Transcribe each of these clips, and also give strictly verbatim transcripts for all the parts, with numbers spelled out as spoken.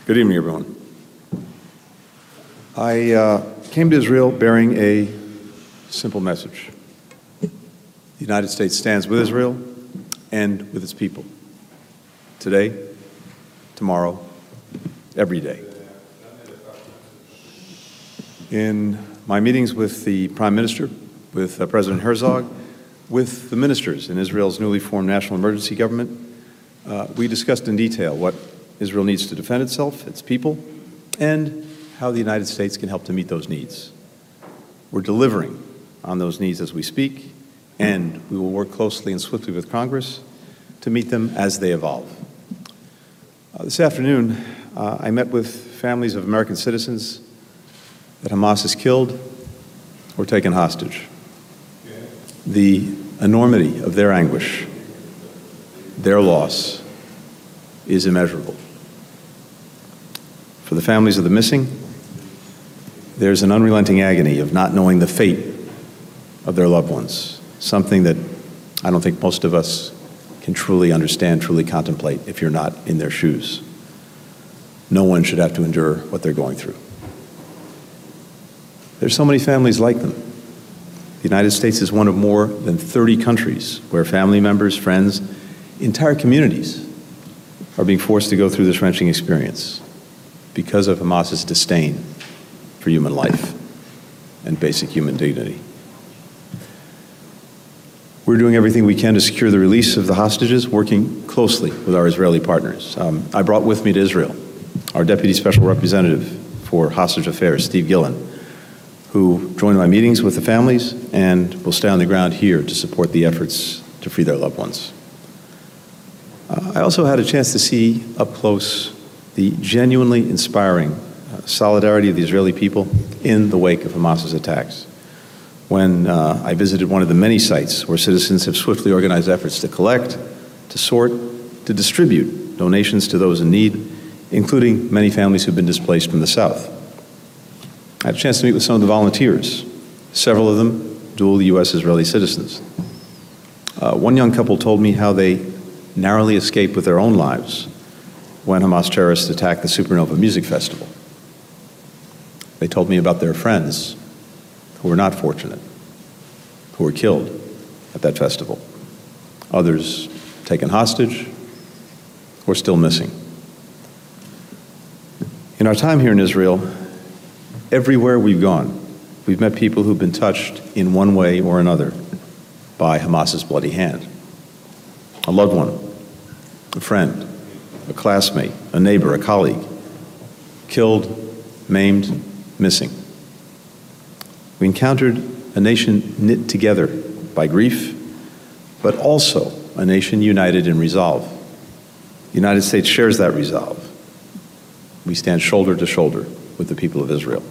Good evening, everyone. I uh, came to Israel bearing a simple message. The United States stands with Israel and with its people. Today, tomorrow, every day. In my meetings with the Prime Minister, with uh, President Herzog, with the ministers in Israel's newly formed national emergency government, uh, we discussed in detail what Israel needs to defend itself, its people, and how the United States can help to meet those needs. We're delivering on those needs as we speak, and we will work closely and swiftly with Congress to meet them as they evolve. Uh, this afternoon, uh, I met with families of American citizens that Hamas has killed or taken hostage. The enormity of their anguish, their loss, is immeasurable. For the families of the missing, there's an unrelenting agony of not knowing the fate of their loved ones, something that I don't think most of us can truly understand, truly contemplate if you're not in their shoes. No one should have to endure what they're going through. There's so many families like them. The United States is one of more than thirty countries where family members, friends, entire communities are being forced to go through this wrenching experience because of Hamas's disdain for human life and basic human dignity. We're doing everything we can to secure the release of the hostages, working closely with our Israeli partners. Um, I brought with me to Israel our Deputy Special Representative for Hostage Affairs, Steve Gillen, who joined my meetings with the families and will stay on the ground here to support the efforts to free their loved ones. Uh, I also had a chance to see up close the genuinely inspiring uh, solidarity of the Israeli people in the wake of Hamas's attacks. When uh, I visited one of the many sites where citizens have swiftly organized efforts to collect, to sort, to distribute donations to those in need, including many families who've been displaced from the south. I had a chance to meet with some of the volunteers, several of them dual U S Israeli citizens. Uh, one young couple told me how they narrowly escaped with their own lives when Hamas terrorists attacked the Supernova Music Festival. They told me about their friends who were not fortunate, who were killed at that festival. Others taken hostage or still missing. In our time here in Israel, everywhere we've gone, we've met people who've been touched in one way or another by Hamas's bloody hand. A loved one, a friend, a classmate, a neighbor, a colleague, killed, maimed, missing. We encountered a nation knit together by grief, but also a nation united in resolve. The United States shares that resolve. We stand shoulder to shoulder with the people of Israel.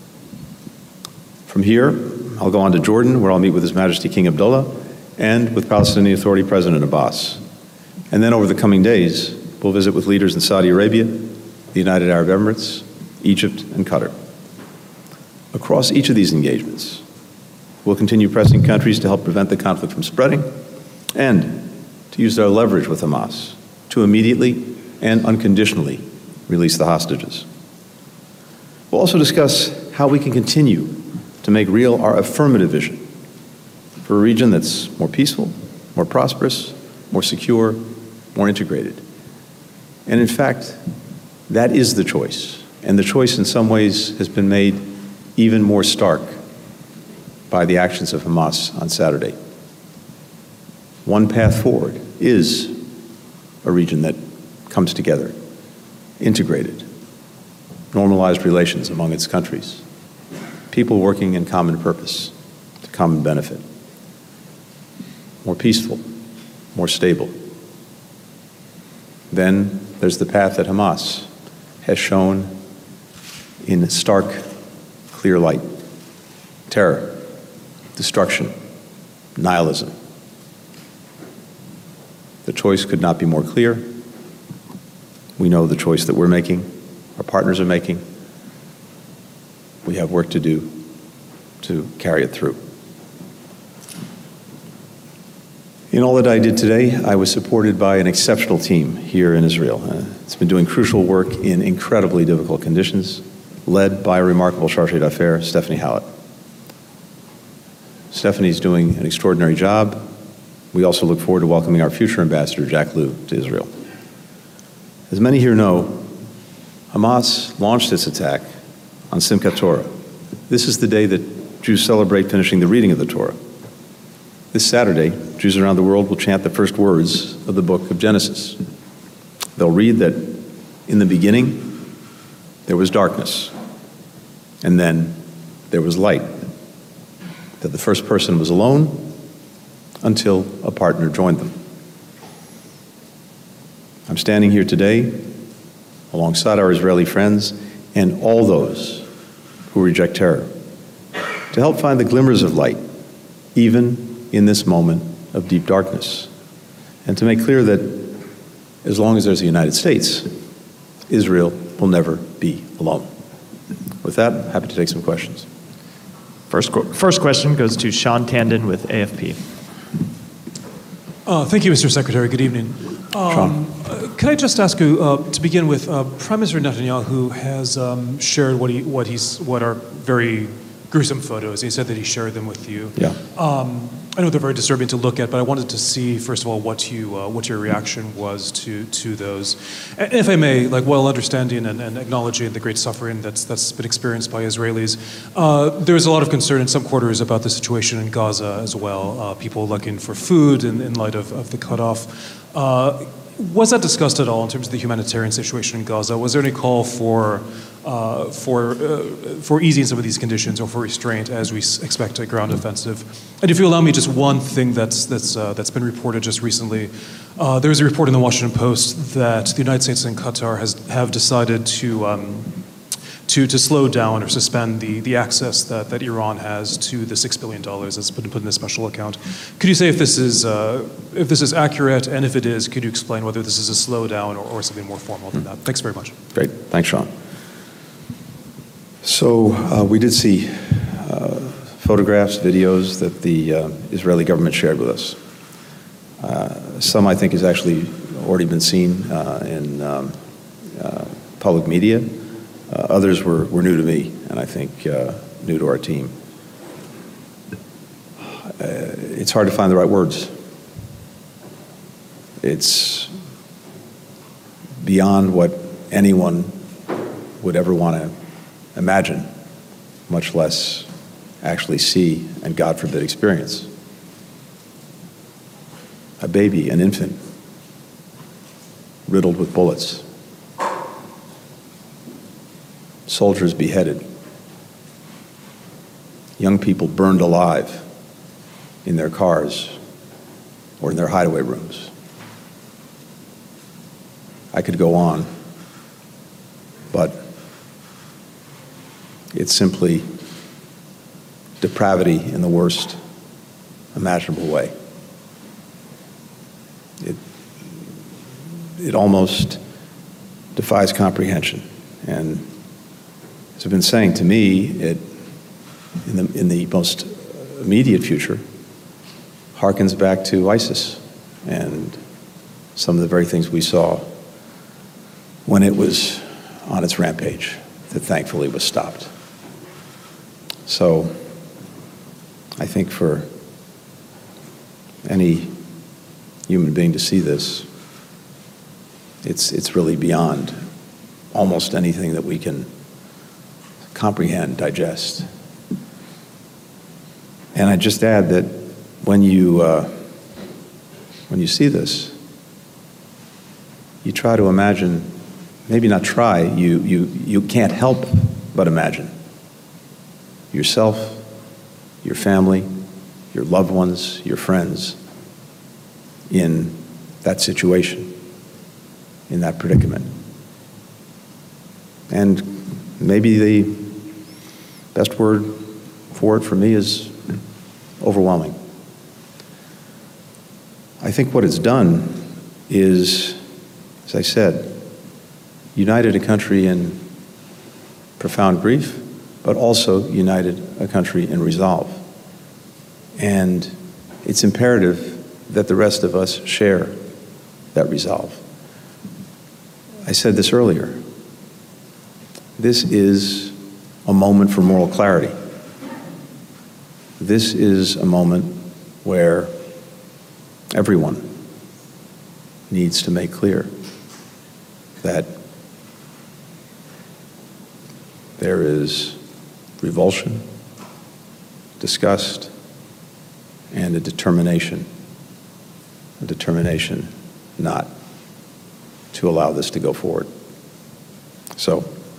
From here, I'll go on to Jordan, where I'll meet with His Majesty King Abdullah and with Palestinian Authority President Abbas. And then over the coming days, we'll visit with leaders in Saudi Arabia, the United Arab Emirates, Egypt, and Qatar. Across each of these engagements, we'll continue pressing countries to help prevent the conflict from spreading and to use their leverage with Hamas to immediately and unconditionally release the hostages. We'll also discuss how we can continue to make real our affirmative vision for a region that's more peaceful, more prosperous, more secure, more integrated. And in fact, that is the choice. And the choice in some ways has been made even more stark by the actions of Hamas on Saturday. One path forward is a region that comes together, integrated, normalized relations among its countries, people working in common purpose, to common benefit, more peaceful, more stable. Then there's the path that Hamas has shown in stark, clear light: terror, destruction, nihilism. The choice could not be more clear. We know the choice that we're making, our partners are making. We have work to do to carry it through. In all that I did today, I was supported by an exceptional team here in Israel. Uh, It's been doing crucial work in incredibly difficult conditions, led by a remarkable chargé d'affaires, Stephanie Hallett. Stephanie's doing an extraordinary job. We also look forward to welcoming our future ambassador, Jack Lew, to Israel. As many here know, Hamas launched its attack on Simchat Torah. This is the day that Jews celebrate finishing the reading of the Torah. This Saturday, Jews around the world will chant the first words of the book of Genesis. They'll read that in the beginning, there was darkness, and then there was light. That the first person was alone until a partner joined them. I'm standing here today alongside our Israeli friends and all those who reject terror to help find the glimmers of light, even in this moment of deep darkness, and to make clear that as long as there's the United States, Israel will never be alone. With that, happy to take some questions. First, first question goes to Sean Tandon with A F P. Uh, thank you, Mister Secretary. Good evening. Um, uh, can I just ask you uh, to begin with? Uh, Prime Minister Netanyahu has um, shared what he what he's what are very gruesome photos. He said that he shared them with you. Yeah. Um, I know they're very disturbing to look at, but I wanted to see, first of all, what you uh, what your reaction was to to those. And if I may, like while understanding and, and acknowledging the great suffering that's that's been experienced by Israelis, uh, there's a lot of concern in some quarters about the situation in Gaza as well. Uh, people looking for food in, in light of, of the cutoff. Uh, was that discussed at all in terms of the humanitarian situation in Gaza? Was there any call for uh, for uh, for easing some of these conditions or for restraint as we s- expect a ground offensive? And if you allow me, just one thing that's that's uh, that's been reported just recently. Uh, there was a report in the Washington Post that the United States and Qatar has have decided to. Um, To, to slow down or suspend the, the access that, that Iran has to the six billion dollars that's been put in a special account. Could you say if this is uh, if this is accurate, and if it is, could you explain whether this is a slowdown or, or something more formal than that? Thanks very much. Great. Thanks, Sean. So uh, we did see uh, photographs, videos that the uh, Israeli government shared with us. Uh, some, I think, has actually already been seen uh, in um, uh, public media. Uh, others were, were new to me, and I think uh, new to our team. Uh, it's hard to find the right words. It's beyond what anyone would ever want to imagine, much less actually see and, God forbid, experience. A baby, an infant, riddled with bullets. Soldiers beheaded, young people burned alive in their cars or in their hideaway rooms. I could go on, but it's simply depravity in the worst imaginable way. It, it almost defies comprehension. And as I've been saying, to me, it, in the, in the most immediate future, harkens back to ISIS and some of the very things we saw when it was on its rampage that thankfully was stopped. So I think for any human being to see this, it's, it's really beyond almost anything that we can comprehend, digest. And I just add that when you uh, when you see this, you try to imagine, maybe not try, you you you can't help but imagine yourself, your family, your loved ones, your friends in that situation, in that predicament. And maybe the best word for it for me is overwhelming. I think what it's done is, as I said, united a country in profound grief, but also united a country in resolve. And it's imperative that the rest of us share that resolve. I said this earlier. This is a moment for moral clarity. This is a moment where everyone needs to make clear that there is revulsion, disgust, and a determination, a determination not to allow this to go forward. So,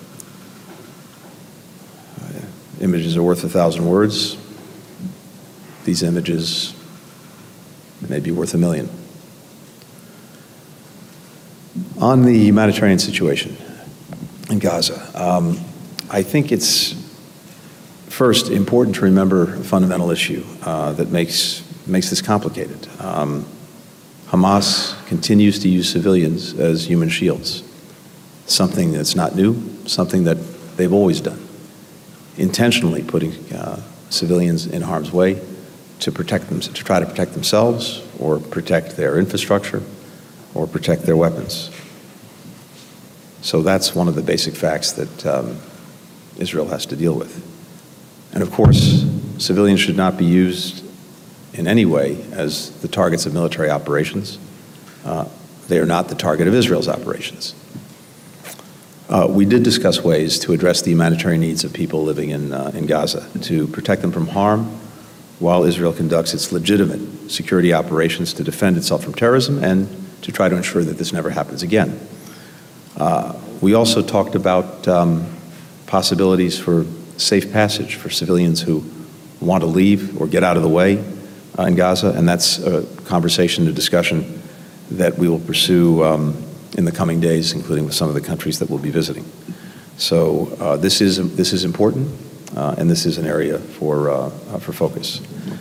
uh, images are worth a thousand words. These images may be worth a million. On the humanitarian situation in Gaza, um, I think it's first important to remember a fundamental issue uh, that makes makes this complicated. Um, Hamas continues to use civilians as human shields, something that's not new, something that they've always done, intentionally putting uh, civilians in harm's way to protect them, to try to protect themselves or protect their infrastructure or protect their weapons. So that's one of the basic facts that um, Israel has to deal with. And of course, civilians should not be used in any way as the targets of military operations. Uh, they are not the target of Israel's operations. Uh, we did discuss ways to address the humanitarian needs of people living in, uh, in Gaza, to protect them from harm while Israel conducts its legitimate security operations to defend itself from terrorism and to try to ensure that this never happens again. Uh, we also talked about um, possibilities for safe passage for civilians who want to leave or get out of the way uh, in Gaza, and that's a conversation, a discussion that we will pursue um, in the coming days, including with some of the countries that we'll be visiting. So uh, this is this is important, uh, and this is an area for uh, uh, for focus.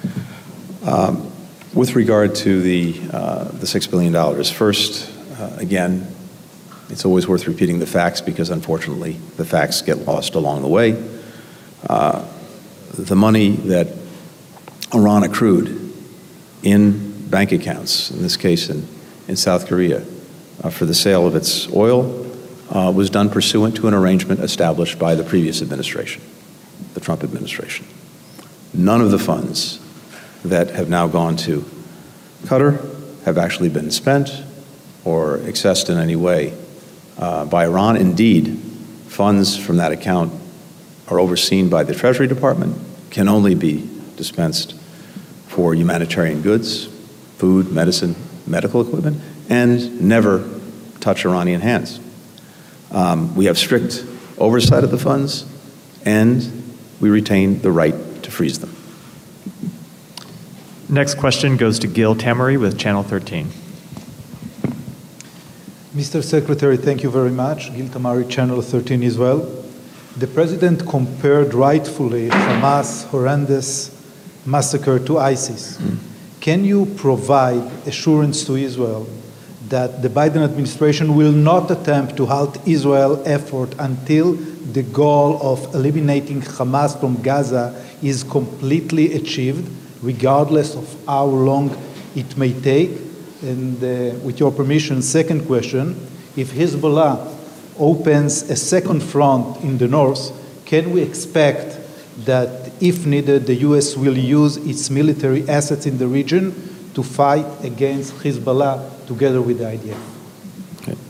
Um, with regard to the uh, the six billion dollars, first, uh, again, it's always worth repeating the facts because, unfortunately, the facts get lost along the way. Uh, the money that Iran accrued in bank accounts, in this case in, in South Korea, uh, for the sale of its oil, uh, was done pursuant to an arrangement established by the previous administration, the Trump administration. None of the funds that have now gone to Qatar have actually been spent or accessed in any way uh, by Iran. Indeed, funds from that account are overseen by the Treasury Department, can only be dispensed for humanitarian goods, food, medicine, medical equipment, and never touch Iranian hands. Um, we have strict oversight of the funds, and we retain the right to freeze them. Next question goes to Gil Tamery with Channel thirteen. Mister Secretary, thank you very much. Gil Tamery, Channel thirteen as well. The President compared rightfully Hamas' horrendous massacre to ISIS. Mm. Can you provide assurance to Israel that the Biden administration will not attempt to halt Israel's effort until the goal of eliminating Hamas from Gaza is completely achieved, regardless of how long it may take? And uh, with your permission, second question, if Hezbollah opens a second front in the north, can we expect that, if needed, the U S will use its military assets in the region to fight against Hezbollah together with the I D F? Okay.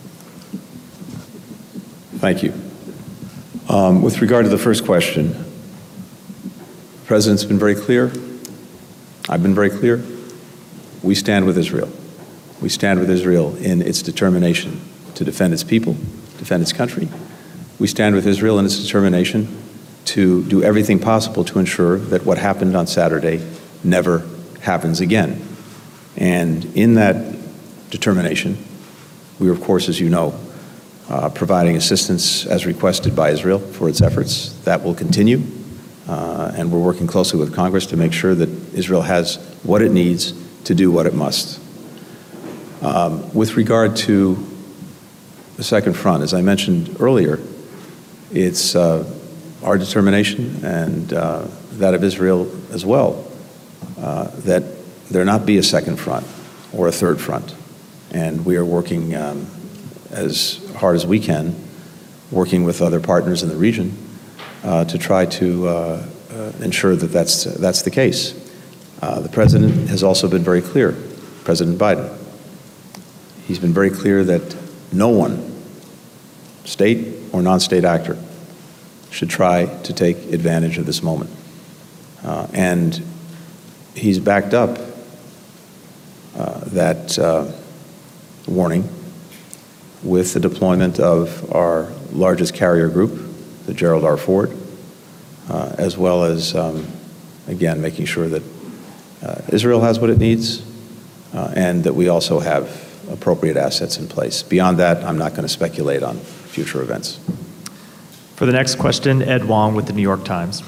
Thank you. Um, with regard to the first question, the President's been very clear. I've been very clear. We stand with Israel. We stand with Israel in its determination to defend its people, defend its country. We stand with Israel in its determination to do everything possible to ensure that what happened on Saturday never happens again. And in that determination, we are, of course, as you know, uh, providing assistance as requested by Israel for its efforts. That will continue, uh, and we're working closely with Congress to make sure that Israel has what it needs to do what it must. Um, with regard to the second front, as I mentioned earlier, it's uh, our determination and uh, that of Israel as well uh, that there not be a second front or a third front. And we are working um, as hard as we can, working with other partners in the region, uh, to try to uh, uh, ensure that that's, uh, that's the case. Uh, the president has also been very clear, President Biden. He's been very clear that no one, state or non-state actor, should try to take advantage of this moment. Uh, and he's backed up uh, that uh, warning with the deployment of our largest carrier group, the Gerald R. Ford, uh, as well as, um, again, making sure that uh, Israel has what it needs, uh, and that we also have appropriate assets in place. Beyond that, I'm not going to speculate on future events. For the next question, Ed Wong with the New York Times.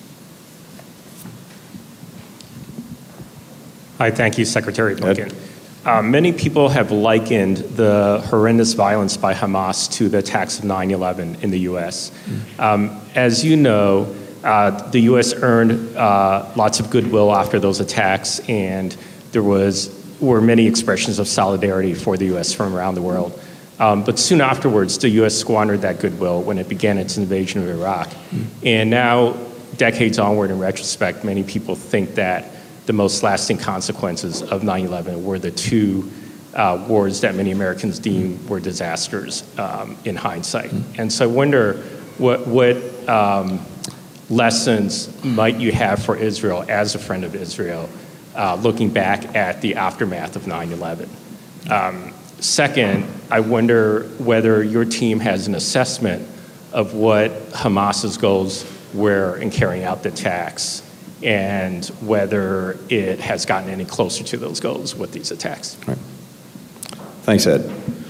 Hi, thank you, Secretary Blinken. Uh, many people have likened the horrendous violence by Hamas to the attacks of nine eleven in the U S. Mm. Um, as you know, uh, the U S earned uh, lots of goodwill after those attacks, and there was were many expressions of solidarity for the U S from around the world. Um, but soon afterwards, the U S squandered that goodwill when it began its invasion of Iraq. Mm. And now, decades onward, in retrospect, many people think that the most lasting consequences of nine eleven were the two uh, wars that many Americans deem were disasters um, in hindsight. Mm. And so I wonder what, what um, lessons might you have for Israel as a friend of Israel, uh, looking back at the aftermath of nine eleven? Um, second, I wonder whether your team has an assessment of what Hamas's goals were in carrying out the attacks, and whether it has gotten any closer to those goals with these attacks. Right. Thanks, Ed.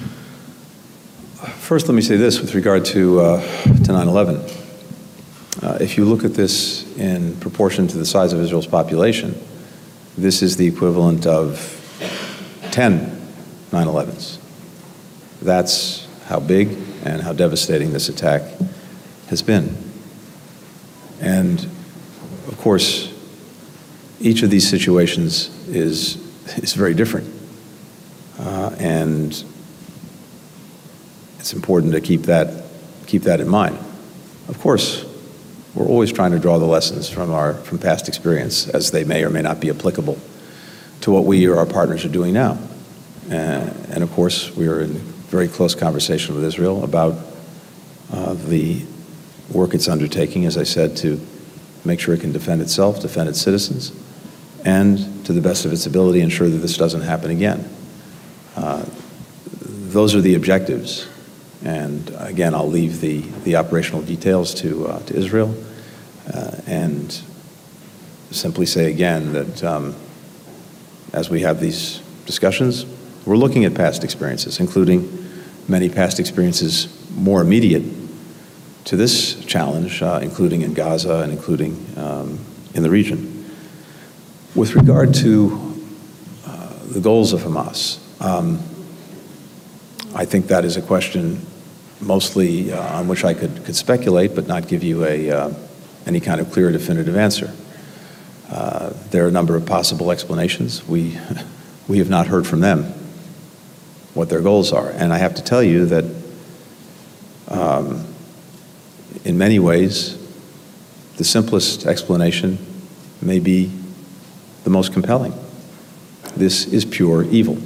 First, let me say this with regard to, uh, to nine eleven. Uh, if you look at this in proportion to the size of Israel's population, this is the equivalent of ten nine elevens. That's how big and how devastating this attack has been. And of course, each of these situations is, is very different. Uh, and it's important to keep that, keep that in mind. Of course, we're always trying to draw the lessons from, our, from past experience, as they may or may not be applicable to what we or our partners are doing now. Uh, and of course, we are in very close conversation with Israel about uh, the work it's undertaking, as I said, to make sure it can defend itself, defend its citizens, and to the best of its ability ensure that this doesn't happen again. Uh, those are the objectives. And again, I'll leave the, the operational details to, uh, to Israel, uh, and simply say again that um, as we have these discussions, we're looking at past experiences, including many past experiences more immediate to this challenge, uh, including in Gaza and including um, in the region. With regard to uh, the goals of Hamas, um, I think that is a question mostly uh, on which I could, could speculate, but not give you a, uh, any kind of clear, definitive answer. Uh, there are a number of possible explanations. We, we have not heard from them what their goals are. And I have to tell you that um, in many ways, the simplest explanation may be the most compelling. This is pure evil.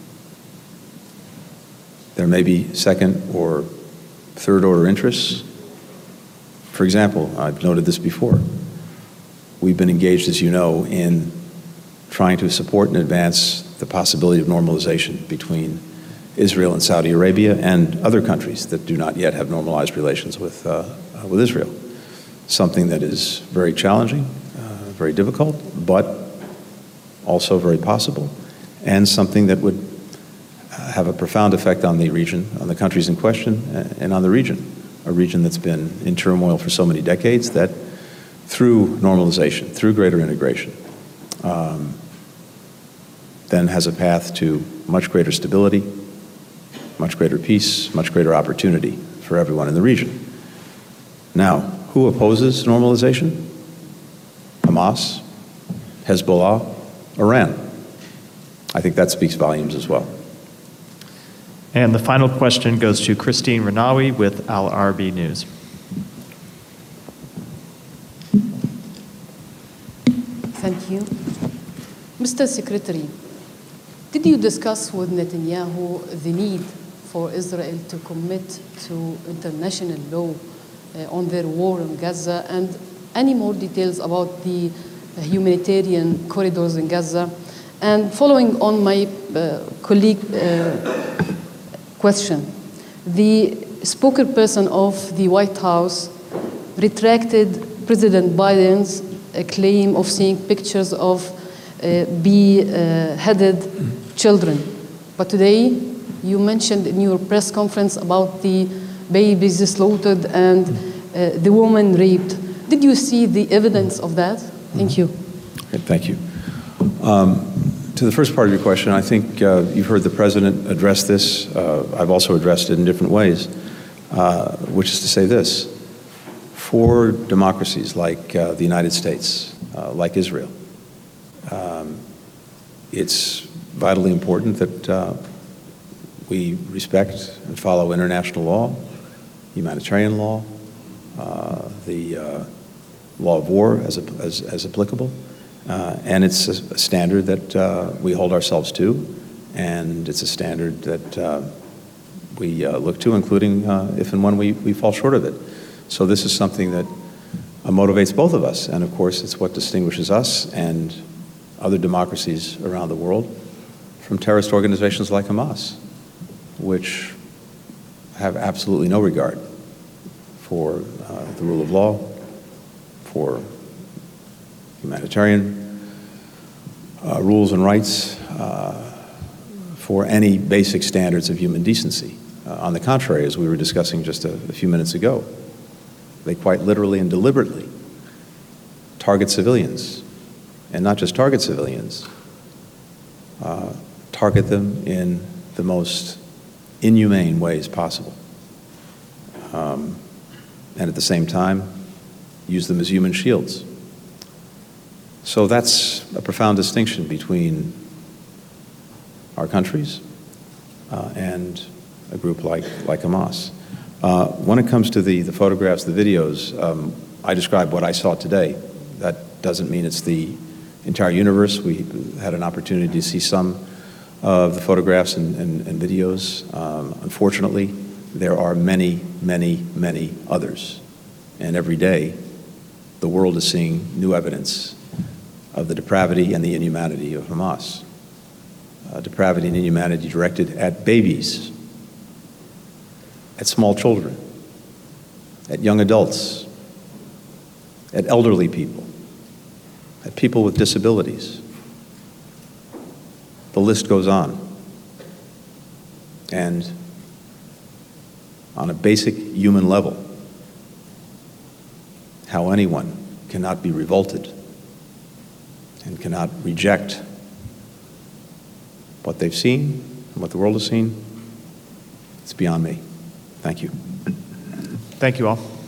There may be second or third order interests. For example, I've noted this before. We've been engaged, as you know, in trying to support and advance the possibility of normalization between Israel and Saudi Arabia and other countries that do not yet have normalized relations with, uh, uh, with Israel. Something that is very challenging, uh, very difficult, but also very possible, and something that would uh, have a profound effect on the region, on the countries in question, and on the region, a region that's been in turmoil for so many decades that through normalization, through greater integration, um, then has a path to much greater stability, much greater peace, much greater opportunity for everyone in the region. Now, who opposes normalization? Hamas, Hezbollah, Iran. I think that speaks volumes as well. And the final question goes to Christine Renawi with Al Arabi News. Thank you. Mister Secretary, did you discuss with Netanyahu the need for Israel to commit to international law uh, on their war in Gaza, and any more details about the uh, humanitarian corridors in Gaza? And following on my uh, colleague uh, question, the spokesperson of the White House retracted President Biden's uh, claim of seeing pictures of uh, beheaded children. But today, you mentioned in your press conference about the babies slaughtered and uh, the woman raped. Did you see the evidence of that? Thank you. Okay, thank you. Um, to the first part of your question, I think uh, you've heard the President address this. Uh, I've also addressed it in different ways, uh, which is to say this. For democracies like uh, the United States, uh, like Israel, um, it's vitally important that uh, we respect and follow international law, humanitarian law, uh, the uh, law of war as, as, as applicable, uh, and it's a, a standard that uh, we hold ourselves to, and it's a standard that uh, we uh, look to, including uh, if and when we, we fall short of it. So this is something that uh, motivates both of us, and of course it's what distinguishes us and other democracies around the world from terrorist organizations like Hamas, which have absolutely no regard for uh, the rule of law, for humanitarian uh, rules and rights, uh, for any basic standards of human decency. Uh, on the contrary, as we were discussing just a, a few minutes ago, they quite literally and deliberately target civilians, and not just target civilians, uh, target them in the most inhumane ways possible. Um, and at the same time, use them as human shields. So that's a profound distinction between our countries uh, and a group like, like Hamas. Uh, when it comes to the, the photographs, the videos, um, I described what I saw today. That doesn't mean it's the entire universe. We had an opportunity to see some of the photographs and, and, and videos. Um, unfortunately, there are many, many, many others. And every day, the world is seeing new evidence of the depravity and the inhumanity of Hamas. Uh, depravity and inhumanity directed at babies, at small children, at young adults, at elderly people, at people with disabilities. The list goes on. And on a basic human level, how anyone cannot be revolted and cannot reject what they've seen and what the world has seen, it's beyond me. Thank you. Thank you all.